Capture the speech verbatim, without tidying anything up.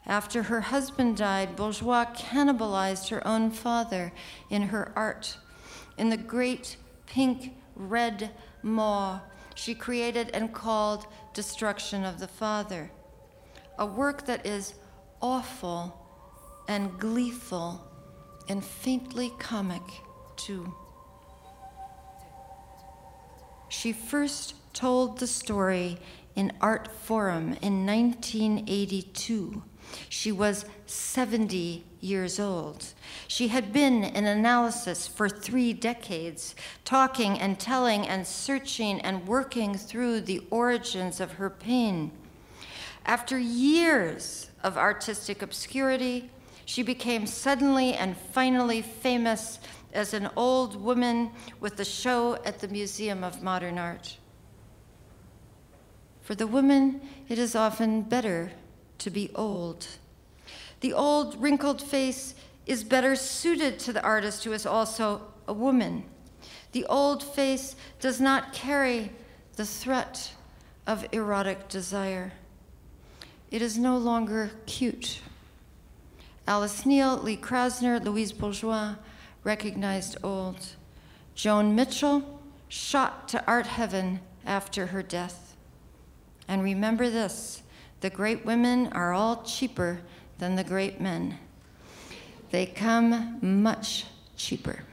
After her husband died, Bourgeois cannibalized her own father in her art. In the great pink red maw she created and called Destruction of the Father, a work that is awful and gleeful and faintly comic too. She first told the story in Art Forum in nineteen eighty-two. She was seventy years old. She had been in analysis for three decades, talking and telling and searching and working through the origins of her pain. After years of artistic obscurity, she became suddenly and finally famous as an old woman with a show at the Museum of Modern Art. For the woman, it is often better to be old. The old, wrinkled face is better suited to the artist who is also a woman. The old face does not carry the threat of erotic desire. It is no longer cute. Alice Neel, Lee Krasner, Louise Bourgeois recognized old. Joan Mitchell shot to art heaven after her death. And remember this, the great women are all cheaper than the great men. They come much cheaper.